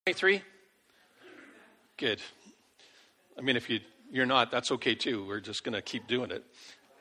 23? Good. I mean, if you're not, that's okay too. We're just going to keep doing it.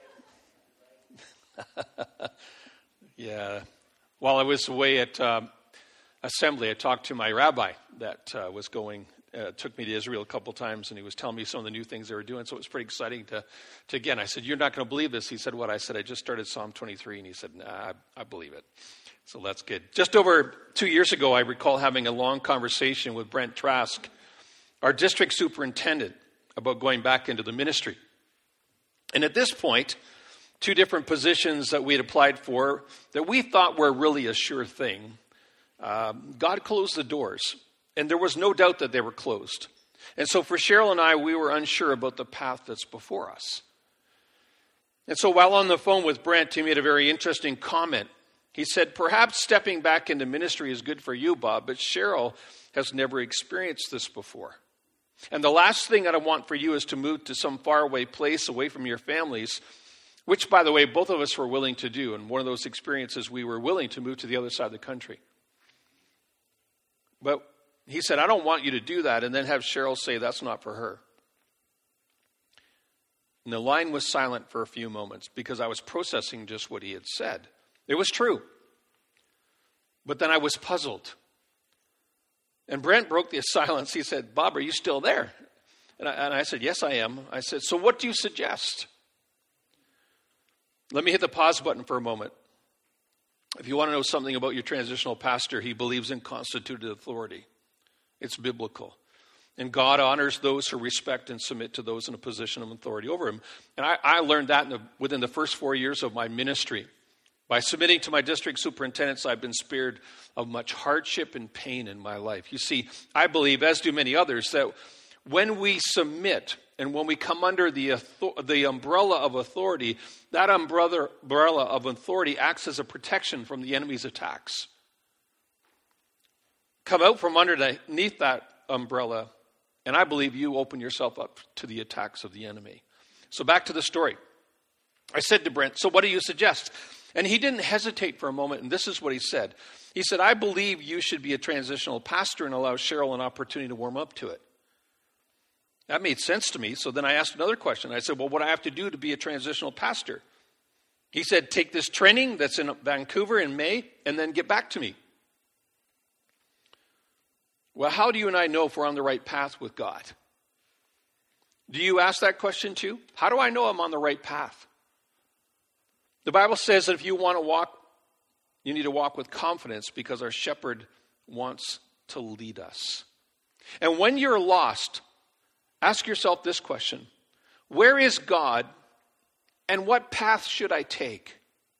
Yeah. While I was away at Assembly, I talked to my rabbi that was going, took me to Israel a couple times, and he was telling me some of the new things they were doing. So it was pretty exciting to again, I said, "You're not going to believe this." He said, "What?" I said, "I just started Psalm 23. And he said, "Nah, I believe it." So that's good. Just over 2 years ago, I recall having a long conversation with Brent Trask, our district superintendent, about going back into the ministry. And at this point, 2 different positions that we had applied for that we thought were really a sure thing, God closed the doors. And there was no doubt that they were closed. And so for Cheryl and I, we were unsure about the path that's before us. And so while on the phone with Brent, he made a very interesting comment. He said, "Perhaps stepping back into ministry is good for you, Bob, but Cheryl has never experienced this before. And the last thing that I want for you is to move to some faraway place away from your families," which, by the way, both of us were willing to do. And one of those experiences, we were willing to move to the other side of the country. But he said, "I don't want you to do that," and then have Cheryl say that's not for her. And the line was silent for a few moments because I was processing just what he had said. It was true. But then I was puzzled. And Brent broke the silence. He said, "Bob, are you still there?" And I said, "Yes, I am." I said, "So what do you suggest?" Let me hit the pause button for a moment. If you want to know something about your transitional pastor, he believes in constituted authority. It's biblical. And God honors those who respect and submit to those in a position of authority over him. And I learned that within the first 4 years of my ministry. By submitting to my district superintendents, I've been spared of much hardship and pain in my life. You see, I believe, as do many others, that when we submit and when we come under the umbrella of authority, that umbrella of authority acts as a protection from the enemy's attacks. Come out from underneath that umbrella, and I believe you open yourself up to the attacks of the enemy. So back to the story. I said to Brent, "So what do you suggest?" And he didn't hesitate for a moment, and this is what he said. He said, "I believe you should be a transitional pastor and allow Cheryl an opportunity to warm up to it." That made sense to me, so then I asked another question. I said, "Well, what do I have to do to be a transitional pastor?" He said, "Take this training that's in Vancouver in May, and then get back to me." Well, how do you and I know if we're on the right path with God? Do you ask that question too? How do I know I'm on the right path? The Bible says that if you want to walk, you need to walk with confidence because our shepherd wants to lead us. And when you're lost, ask yourself this question: where is God and what path should I take?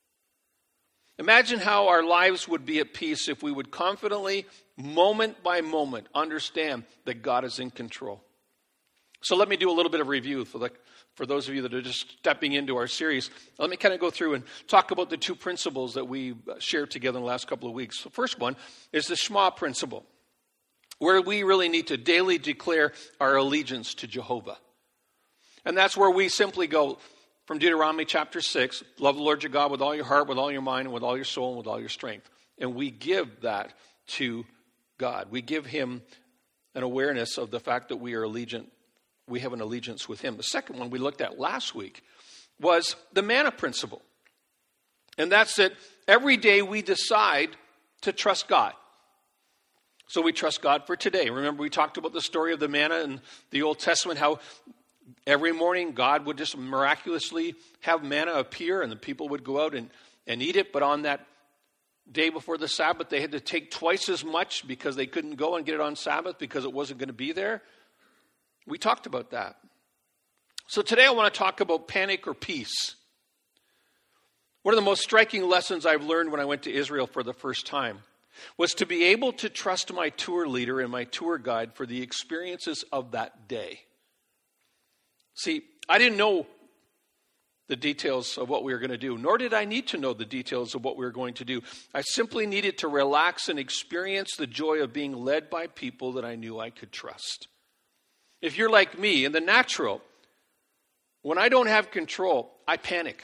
Imagine how our lives would be at peace if we would confidently, moment by moment, understand that God is in control. So let me do a little bit of review for those of you that are just stepping into our series. Let me kind of go through and talk about the 2 principles that we shared together in the last couple of weeks. The first one is the Shema principle, where we really need to daily declare our allegiance to Jehovah. And that's where we simply go from Deuteronomy chapter 6, love the Lord your God with all your heart, with all your mind, and with all your soul, and with all your strength. And we give that to God. We give him an awareness of the fact that we are allegiant. We have an allegiance with him. The second one we looked at last week was the manna principle. And that's that every day we decide to trust God. So we trust God for today. Remember, we talked about the story of the manna in the Old Testament, how every morning God would just miraculously have manna appear and the people would go out and eat it. But on that day before the Sabbath, they had to take twice as much because they couldn't go and get it on Sabbath because it wasn't going to be there. We talked about that. So today I want to talk about panic or peace. One of the most striking lessons I've learned when I went to Israel for the first time was to be able to trust my tour leader and my tour guide for the experiences of that day. See, I didn't know the details of what we were going to do, nor did I need to know the details of what we were going to do. I simply needed to relax and experience the joy of being led by people that I knew I could trust. If you're like me, in the natural, when I don't have control, I panic.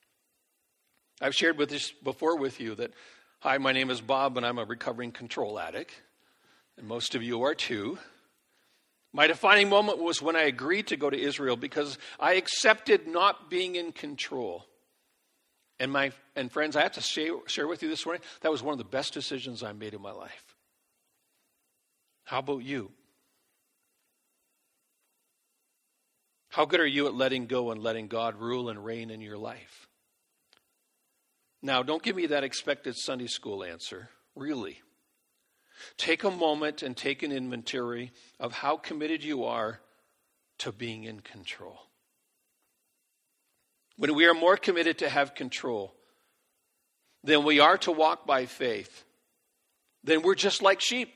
I've shared with this before with you that, hi, my name is Bob, and I'm a recovering control addict. and most of you are too. My defining moment was when I agreed to go to Israel because I accepted not being in control. And friends, I have to share with you this morning, that was one of the best decisions I made in my life. How about you? How good are you at letting go and letting God rule and reign in your life? Now, don't give me that expected Sunday school answer. Really. Take a moment and take an inventory of how committed you are to being in control. When we are more committed to have control than we are to walk by faith, then we're just like sheep.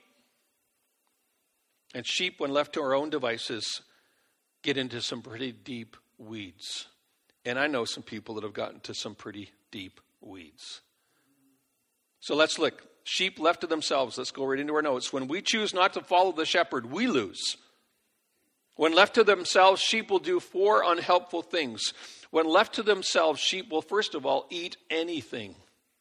And sheep, when left to our own devices, get into some pretty deep weeds. And I know some people that have gotten to some pretty deep weeds. So let's look. Sheep left to themselves. Let's go right into our notes. When we choose not to follow the shepherd, we lose. When left to themselves, sheep will do 4 unhelpful things. When left to themselves, sheep will first of all eat anything.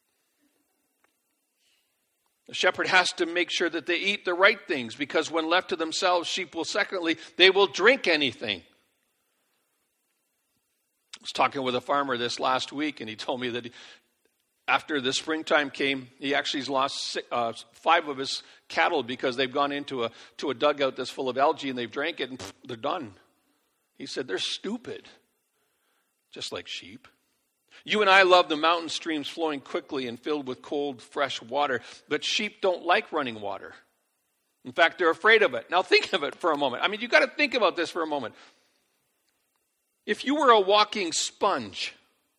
The shepherd has to make sure that they eat the right things, because when left to themselves, sheep will secondly, they will drink anything. I was talking with a farmer this last week, and he told me that after the springtime came, he actually has lost 5 of his cattle because they've gone into a dugout that's full of algae and they've drank it and they're done. He said, they're stupid, just like sheep. You and I love the mountain streams flowing quickly and filled with cold, fresh water, but sheep don't like running water. In fact, they're afraid of it. Now think of it for a moment. I mean, you've got to think about this for a moment. If you were a walking sponge,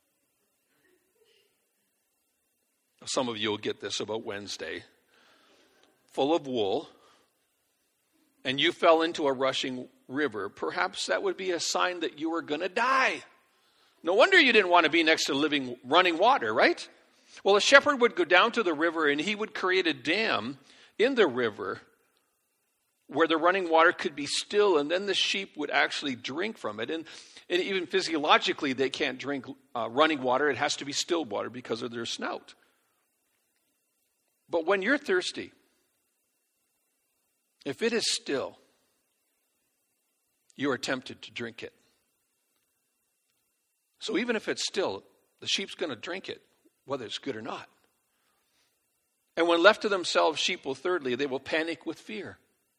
some of you will get this about Wednesday, full of wool, and you fell into a rushing river, perhaps that would be a sign that you were going to die. No wonder you didn't want to be next to running water, right? Well, a shepherd would go down to the river and he would create a dam in the river where the running water could be still, and then the sheep would actually drink from it. And even physiologically, they can't drink running water. It has to be still water because of their snout. But when you're thirsty, if it is still, you are tempted to drink it. So even if it's still, the sheep's going to drink it, whether it's good or not. And when left to themselves, sheep will thirdly, they will panic with fear.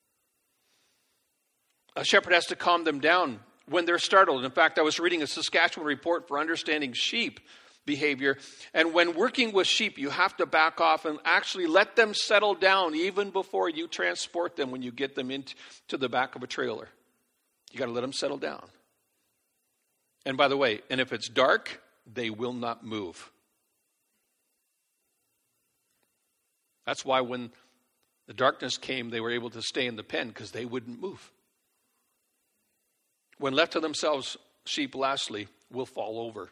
A shepherd has to calm them down when they're startled. In fact, I was reading a Saskatchewan report for understanding sheep behavior. And when working with sheep, you have to back off and actually let them settle down even before you transport them when you get them into the back of a trailer. You got to let them settle down. And by the way, and if it's dark, they will not move. That's why when the darkness came, they were able to stay in the pen because they wouldn't move. When left to themselves, sheep, lastly, will fall over.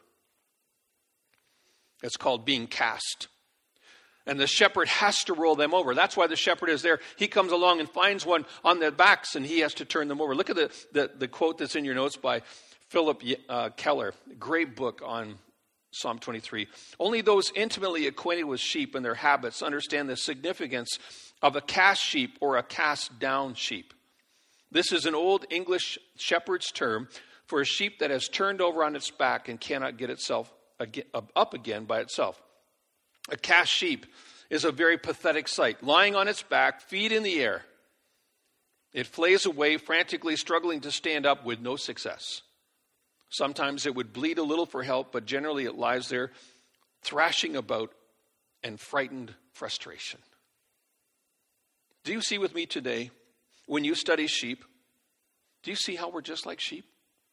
It's called being cast. And the shepherd has to roll them over. That's why the shepherd is there. He comes along and finds one on their backs, and he has to turn them over. Look at the quote that's in your notes by Philip Keller. Great book on Psalm 23. Only those intimately acquainted with sheep and their habits understand the significance of a cast sheep or a cast down sheep. This is an old English shepherd's term for a sheep that has turned over on its back and cannot get itself up again by itself. A cast sheep is a very pathetic sight. Lying on its back, feet in the air, it flays away, frantically struggling to stand up with no success. Sometimes it would bleat a little for help, but generally it lies there thrashing about in frightened frustration. Do you see with me today, when you study sheep, do you see how we're just like sheep?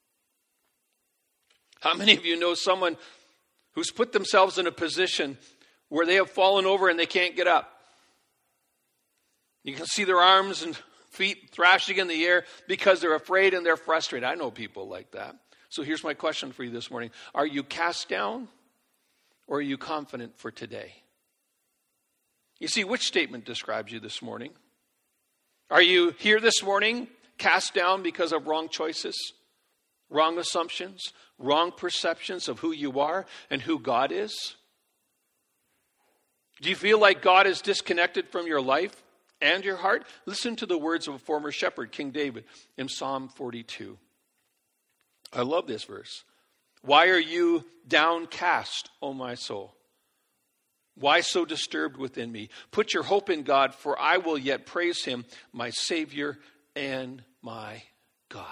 How many of you know someone who's put themselves in a position where they have fallen over and they can't get up? You can see their arms and feet thrashing in the air because they're afraid and they're frustrated. I know people like that. So here's my question for you this morning. Are you cast down or are you confident for today? You see, which statement describes you this morning? Are you here this morning cast down because of wrong choices, wrong assumptions, wrong perceptions of who you are and who God is? Do you feel like God is disconnected from your life and your heart? Listen to the words of a former shepherd, King David, in Psalm 42. I love this verse. Why are you downcast, O my soul? Why so disturbed within me? Put your hope in God, for I will yet praise him, my Savior and my God.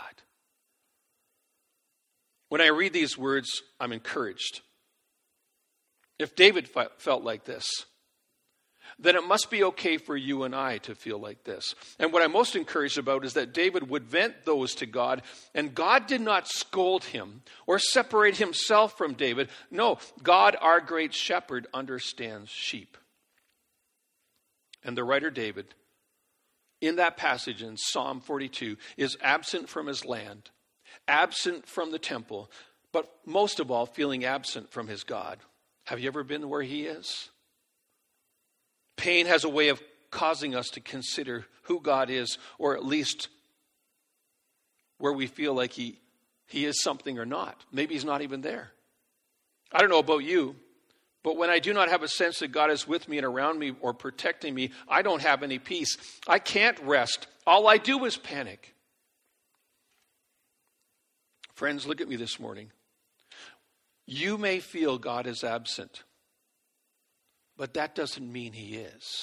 When I read these words, I'm encouraged. If David felt like this, then it must be okay for you and I to feel like this. And what I'm most encouraged about is that David would vent those to God, and God did not scold him or separate himself from David. No, God, our great shepherd, understands sheep. And the writer David, in that passage in Psalm 42, is absent from his land, absent from the temple, but most of all, feeling absent from his God. Have you ever been where he is? Pain has a way of causing us to consider who God is, or at least where we feel like he is something or not. Maybe he's not even there. I don't know about you, but when I do not have a sense that God is with me and around me or protecting me, I don't have any peace. I can't rest. All I do is panic. Friends, look at me this morning. You may feel God is absent, but that doesn't mean he is.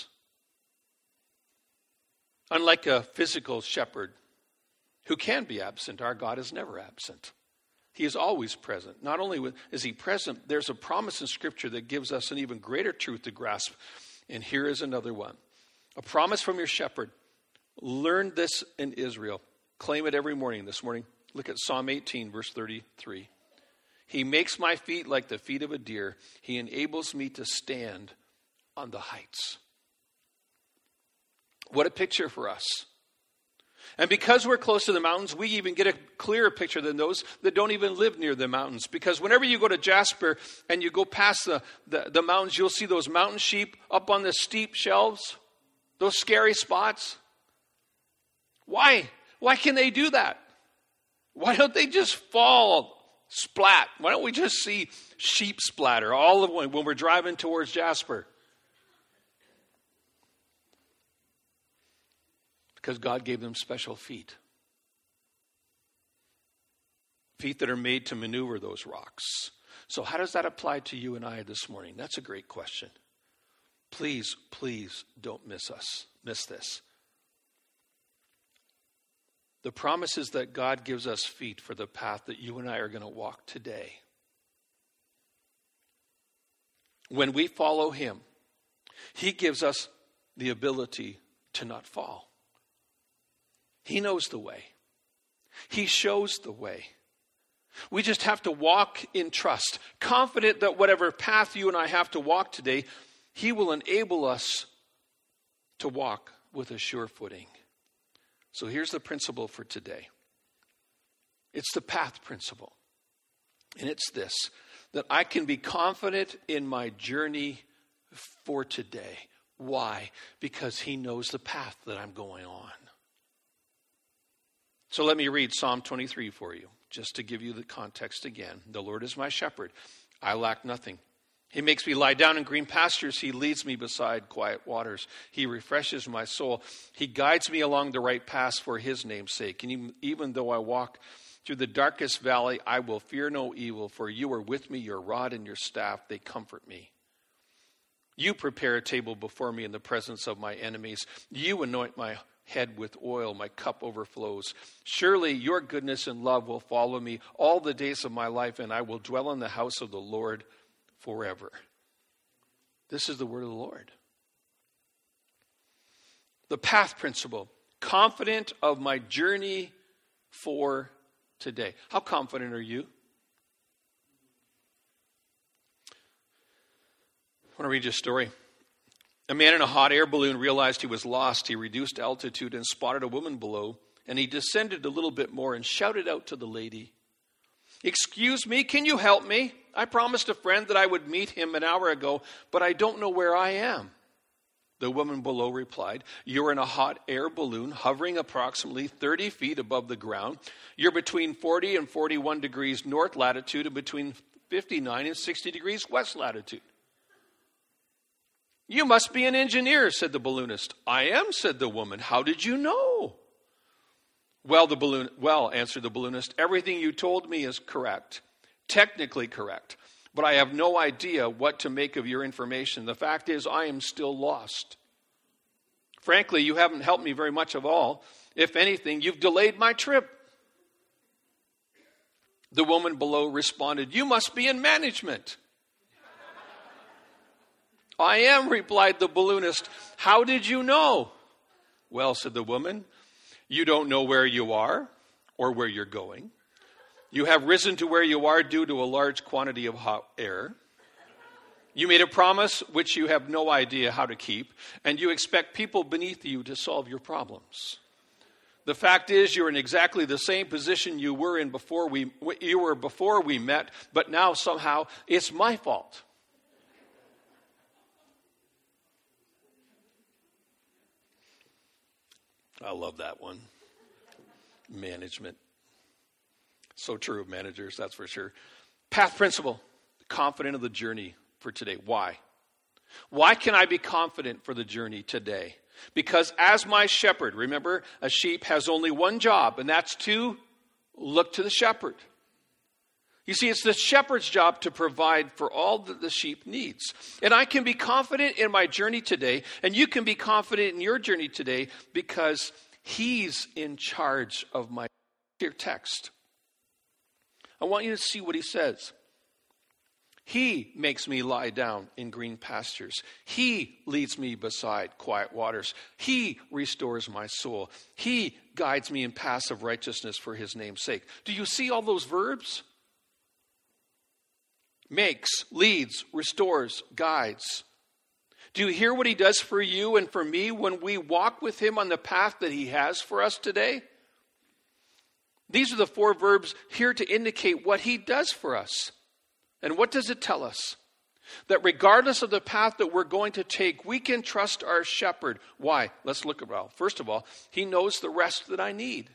Unlike a physical shepherd who can be absent, our God is never absent. He is always present. Not only is he present, there's a promise in Scripture that gives us an even greater truth to grasp. And here is another one. A promise from your shepherd. Learn this in Israel. Claim it every morning. This morning, look at Psalm 18, verse 33. He makes my feet like the feet of a deer. He enables me to stand on the heights. What a picture for us. And because we're close to the mountains, we even get a clearer picture than those that don't even live near the mountains. Because whenever you go to Jasper and you go past the mountains, you'll see those mountain sheep up on the steep shelves, those scary spots. Why? Why can they do that? Why don't they just fall splat? Why don't we just see sheep splatter all of when we're driving towards Jasper? Because God gave them special feet. Feet that are made to maneuver those rocks. So how does that apply to you and I this morning? That's a great question. Please, please don't miss this. The promise is that God gives us feet for the path that you and I are going to walk today. When we follow him, he gives us the ability to not fall. He knows the way. He shows the way. We just have to walk in trust, confident that whatever path you and I have to walk today, he will enable us to walk with a sure footing. So here's the principle for today. It's the path principle. And it's this, that I can be confident in my journey for today. Why? Because he knows the path that I'm going on. So let me read Psalm 23 for you, just to give you the context again. The Lord is my shepherd. I lack nothing. He makes me lie down in green pastures. He leads me beside quiet waters. He refreshes my soul. He guides me along the right paths for his name's sake. And even though I walk through the darkest valley, I will fear no evil, for you are with me. Your rod and your staff, they comfort me. You prepare a table before me in the presence of my enemies. You anoint my head with oil, my cup overflows. Surely your goodness and love will follow me all the days of my life, and I will dwell in the house of the Lord forever. This is the word of the Lord. The path principle. Confident of my journey for today. How confident are you? I want to read you a story. A man in a hot air balloon realized he was lost. He reduced altitude and spotted a woman below. And he descended a little bit more and shouted out to the lady, "Excuse me, can you help me? I promised a friend that I would meet him an hour ago, but I don't know where I am." The woman below replied, "You're in a hot air balloon hovering approximately 30 feet above the ground. You're between 40 and 41 degrees north latitude and between 59 and 60 degrees west latitude." You must be an engineer, said the balloonist. I am, said the woman. How did you know? Well, answered the balloonist, everything you told me is correct, technically correct, but I have no idea what to make of your information. The fact is, I am still lost. Frankly, you haven't helped me very much of all. If anything, you've delayed my trip. The woman below responded, you must be in management. I am, replied the balloonist. How did you know? Well, said the woman, you don't know where you are or where you're going. You have risen to where you are due to a large quantity of hot air. You made a promise which you have no idea how to keep, and you expect people beneath you to solve your problems. The fact is, you're in exactly the same position you were in before we met, but now somehow it's my fault. I love that one. Management. So true of managers, that's for sure. Path principle. Confident of the journey for today. Why? Why can I be confident for the journey today? Because as my shepherd, remember, a sheep has only one job, and that's to look to the shepherd. You see, it's the shepherd's job to provide for all that the sheep needs. And I can be confident in my journey today, and you can be confident in your journey today because he's in charge of my text. I want you to see what he says. He makes me lie down in green pastures. He leads me beside quiet waters. He restores my soul. He guides me in paths of righteousness for his name's sake. Do you see all those verbs? Makes, leads, restores, guides. Do you hear what he does for you and for me when we walk with him on the path that he has for us today? These are the four verbs here to indicate what he does for us. And what does it tell us? That regardless of the path that we're going to take, we can trust our shepherd. Why? Let's look at it. First of all, he knows the rest that I need.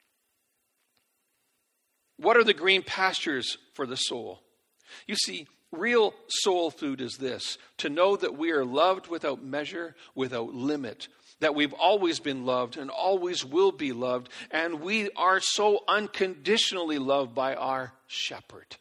What are the green pastures for the soul? You see, real soul food is this: to know that we are loved without measure, without limit, that we've always been loved and always will be loved, and we are so unconditionally loved by our shepherd.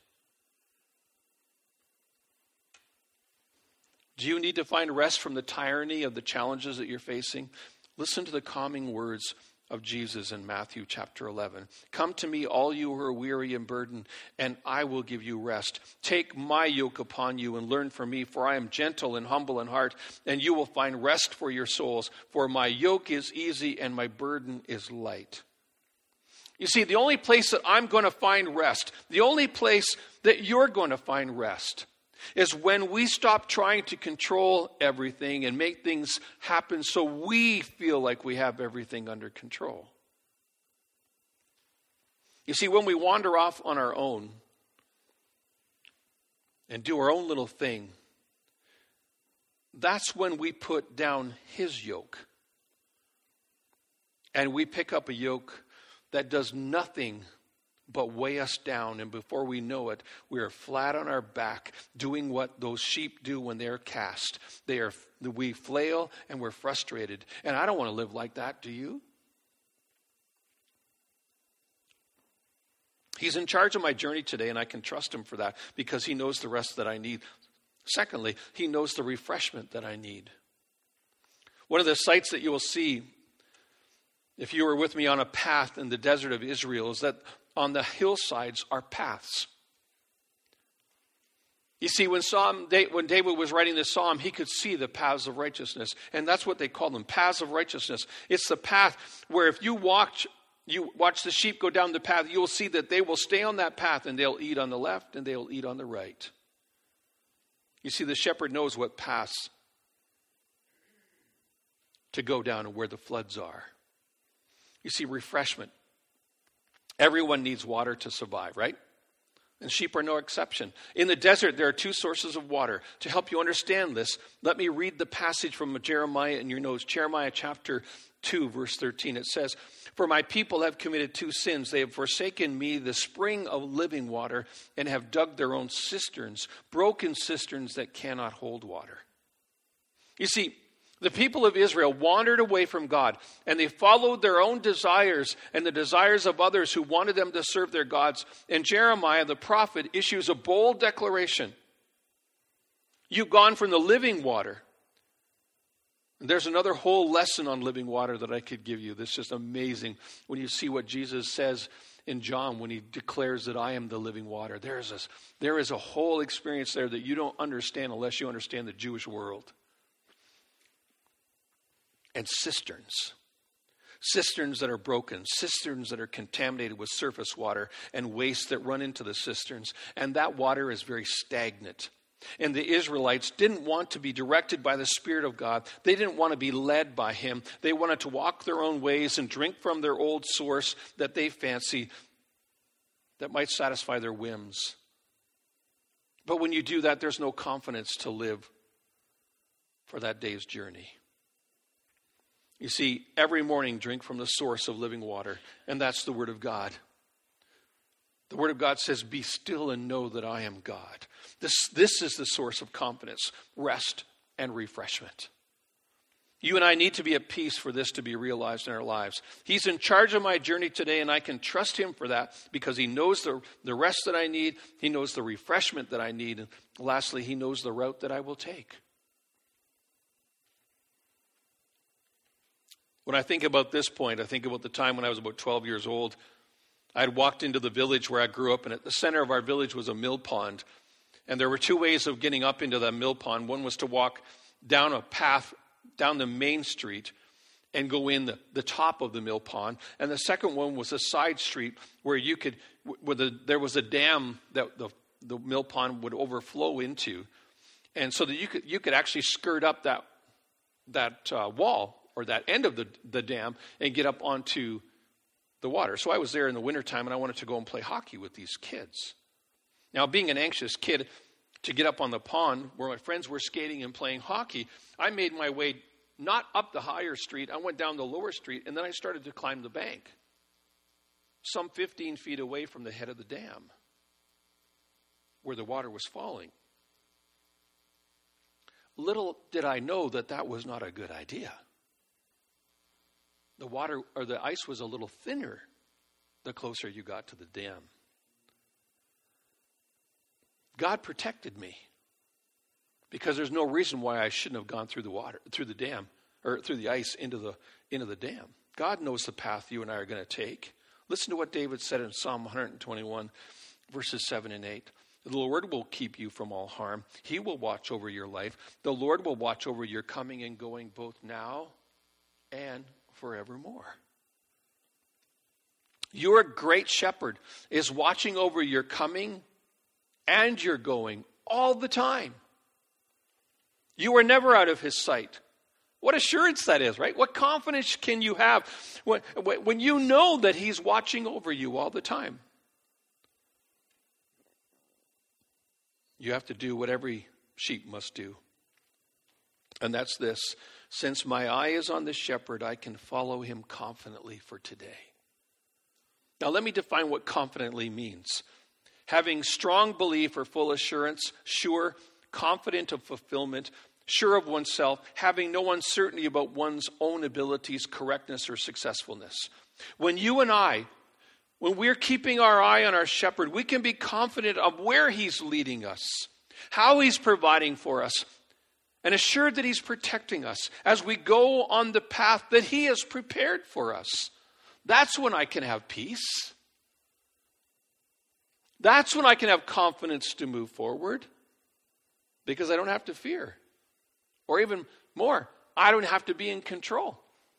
Do you need to find rest from the tyranny of the challenges that you're facing? Listen to the calming words of Jesus in Matthew chapter 11. Come to me, all you who are weary and burdened, and I will give you rest. Take my yoke upon you and learn from me, for I am gentle and humble in heart, and you will find rest for your souls. For my yoke is easy and my burden is light. You see, the only place that I'm going to find rest, the only place that you're going to find rest, is when we stop trying to control everything and make things happen so we feel like we have everything under control. You see, when we wander off on our own and do our own little thing, that's when we put down his yoke. And we pick up a yoke that does nothing but weigh us down, and before we know it, we are flat on our back, doing what those sheep do when they're cast. We flail and we're frustrated. And I don't want to live like that, do you? He's in charge of my journey today, and I can trust him for that because he knows the rest that I need. Secondly, he knows the refreshment that I need. One of the sights that you will see if you were with me on a path in the desert of Israel is that on the hillsides are paths. You see, when David was writing this psalm, he could see the paths of righteousness. And that's what they call them, paths of righteousness. It's the path where if you watch the sheep go down the path, you'll see that they will stay on that path and they'll eat on the left and they'll eat on the right. You see, the shepherd knows what paths to go down and where the floods are. You see, refreshment. Everyone needs water to survive, right? And sheep are no exception. In the desert, there are two sources of water. To help you understand this, let me read the passage from Jeremiah in your notes. Jeremiah chapter 2, verse 13. It says, "For my people have committed two sins. They have forsaken me, the spring of living water, and have dug their own cisterns, broken cisterns that cannot hold water." You see, the people of Israel wandered away from God, and they followed their own desires and the desires of others who wanted them to serve their gods. And Jeremiah, the prophet, issues a bold declaration. You've gone from the living water. And there's another whole lesson on living water that I could give you. This is just amazing when you see what Jesus says in John when he declares that I am the living water. There is a whole experience there that you don't understand unless you understand the Jewish world. And cisterns that are broken, cisterns that are contaminated with surface water and waste that run into the cisterns. And that water is very stagnant. And the Israelites didn't want to be directed by the Spirit of God. They didn't want to be led by him. They wanted to walk their own ways and drink from their old source that they fancy that might satisfy their whims. But when you do that, there's no confidence to live for that day's journey. You see, every morning drink from the source of living water, and that's the Word of God. The Word of God says, be still and know that I am God. This is the source of confidence, rest, and refreshment. You and I need to be at peace for this to be realized in our lives. He's in charge of my journey today, and I can trust him for that because he knows the rest that I need. He knows the refreshment that I need. And lastly, he knows the route that I will take. When I think about this point, I think about the time when I was about 12 years old. I had walked into the village where I grew up, and at the center of our village was a mill pond. And there were two ways of getting up into that mill pond. One was to walk down a path down the main street and go in the top of the mill pond. And the second one was a side street where there was a dam that the mill pond would overflow into. And so that you could actually skirt up that wall or that end of the dam and get up onto the water. So I was there in the wintertime, and I wanted to go and play hockey with these kids. Now, being an anxious kid, to get up on the pond where my friends were skating and playing hockey, I made my way not up the higher street. I went down the lower street, and then I started to climb the bank, some 15 feet away from the head of the dam where the water was falling. Little did I know that was not a good idea. The water or the ice was a little thinner the closer you got to the dam. God protected me because there's no reason why I shouldn't have gone through the dam, or through the ice into the dam. God knows the path you and I are going to take. Listen to what David said in Psalm 121, verses 7 and 8. The Lord will keep you from all harm. He will watch over your life. The Lord will watch over your coming and going both now and forevermore. Your great shepherd is watching over your coming and your going all the time. You are never out of his sight. What assurance that is, right? What confidence can you have when you know that he's watching over you all the time? You have to do what every sheep must do. And that's this. Since my eye is on the shepherd, I can follow him confidently for today. Now let me define what confidently means. Having strong belief or full assurance, sure, confident of fulfillment, sure of oneself, having no uncertainty about one's own abilities, correctness, or successfulness. When we're keeping our eye on our shepherd, we can be confident of where he's leading us, how he's providing for us, and assured that he's protecting us as we go on the path that he has prepared for us. That's when I can have peace. That's when I can have confidence to move forward, because I don't have to fear. Or even more, I don't have to be in control.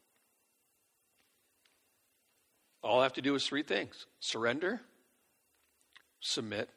All I have to do is three things: surrender, submit,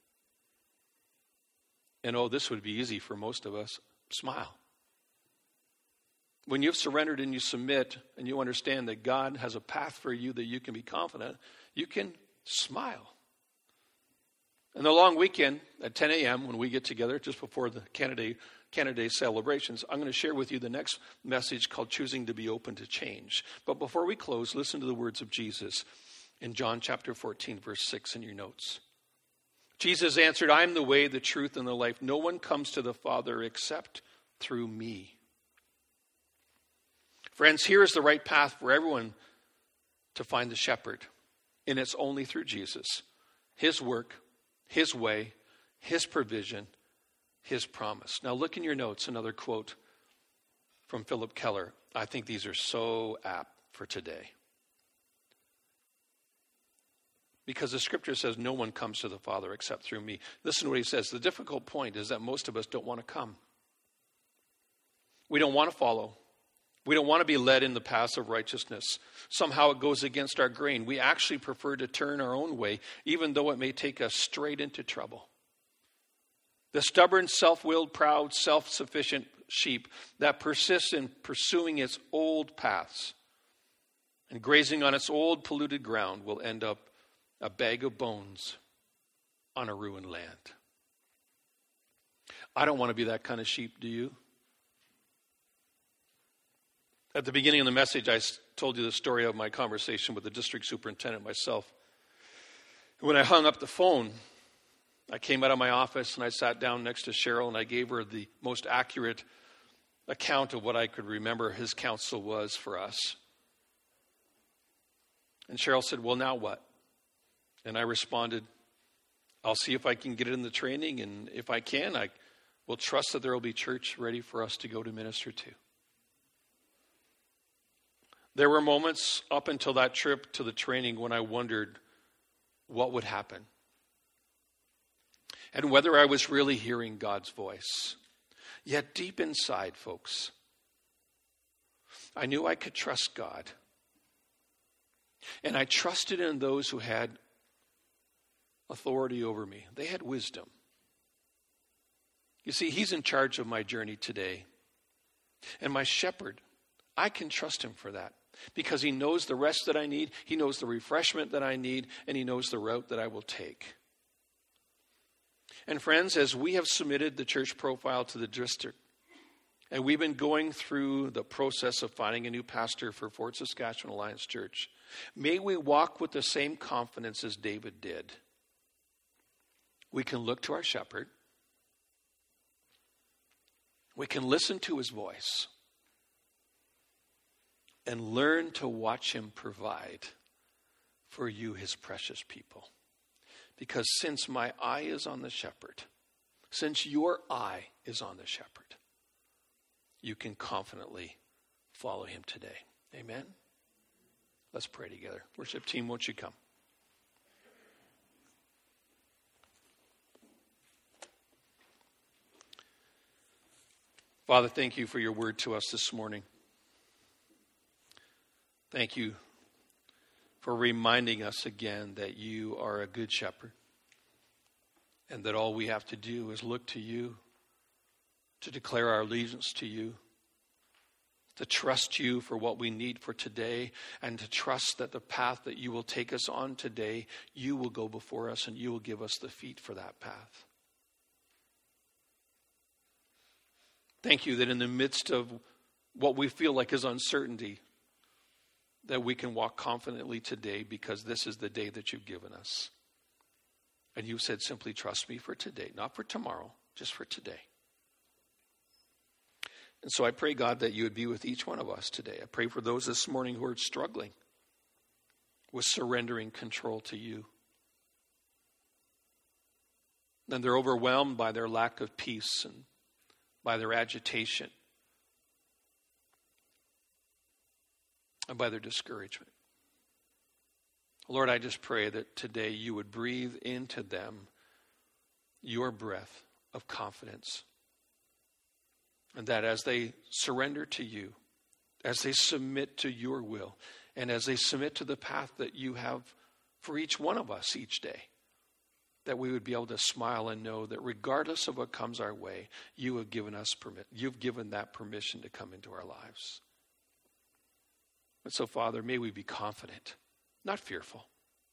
and this would be easy for most of us, smile. When you've surrendered and you submit and you understand that God has a path for you that you can be confident, you can smile. And the long weekend at 10 a.m. when we get together just before the Canada Day celebrations, I'm going to share with you the next message called Choosing to be Open to Change. But before we close, listen to the words of Jesus in John chapter 14, verse 6 in your notes. Jesus answered, I am the way, the truth, and the life. No one comes to the Father except through me. Friends, here is the right path for everyone to find the shepherd. And it's only through Jesus. His work, his way, his provision, his promise. Now look in your notes, another quote from Philip Keller. I think these are so apt for today. Because the scripture says no one comes to the Father except through me. Listen to what he says. The difficult point is that most of us don't want to come. We don't want to follow. We don't want to be led in the paths of righteousness. Somehow it goes against our grain. We actually prefer to turn our own way, even though it may take us straight into trouble. The stubborn, self-willed, proud, self-sufficient sheep that persists in pursuing its old paths and grazing on its old polluted ground will end up a bag of bones on a ruined land. I don't want to be that kind of sheep, do you? At the beginning of the message, I told you the story of my conversation with the district superintendent myself. When I hung up the phone, I came out of my office and I sat down next to Cheryl and I gave her the most accurate account of what I could remember his counsel was for us. And Cheryl said, well, now what? And I responded, I'll see if I can get it in the training, and if I can, I will trust that there will be church ready for us to go to minister to. There were moments up until that trip to the training when I wondered what would happen and whether I was really hearing God's voice. Yet deep inside, folks, I knew I could trust God. And I trusted in those who had authority over me. They had wisdom. You see, he's in charge of my journey today. And my shepherd, I can trust him for that because he knows the rest that I need, he knows the refreshment that I need, and he knows the route that I will take. And friends, as we have submitted the church profile to the district, and we've been going through the process of finding a new pastor for Fort Saskatchewan Alliance Church, may we walk with the same confidence as David did. We can look to our shepherd. We can listen to his voice and learn to watch him provide for you, his precious people. Because since my eye is on the shepherd, since your eye is on the shepherd, you can confidently follow him today. Amen? Let's pray together. Worship team, won't you come? Father, thank you for your word to us this morning. Thank you for reminding us again that you are a good shepherd and that all we have to do is look to you, to declare our allegiance to you, to trust you for what we need for today, and to trust that the path that you will take us on today, you will go before us and you will give us the feet for that path. Thank you that in the midst of what we feel like is uncertainty, that we can walk confidently today because this is the day that you've given us. And you said simply trust me for today, not for tomorrow, just for today. And so I pray, God, that you would be with each one of us today. I pray for those this morning who are struggling with surrendering control to you. And they're overwhelmed by their lack of peace and by their agitation and by their discouragement. Lord, I just pray that today you would breathe into them your breath of confidence. And that as they surrender to you, as they submit to your will, and as they submit to the path that you have for each one of us each day, that we would be able to smile and know that regardless of what comes our way, you have given us you've given that permission to come into our lives. And so, Father, may we be confident, not fearful.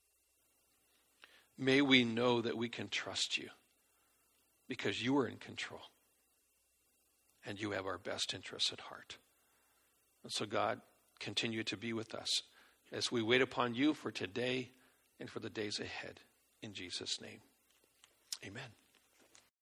May we know that we can trust you because you are in control and you have our best interests at heart. And so, God, continue to be with us as we wait upon you for today and for the days ahead. In Jesus' name, amen.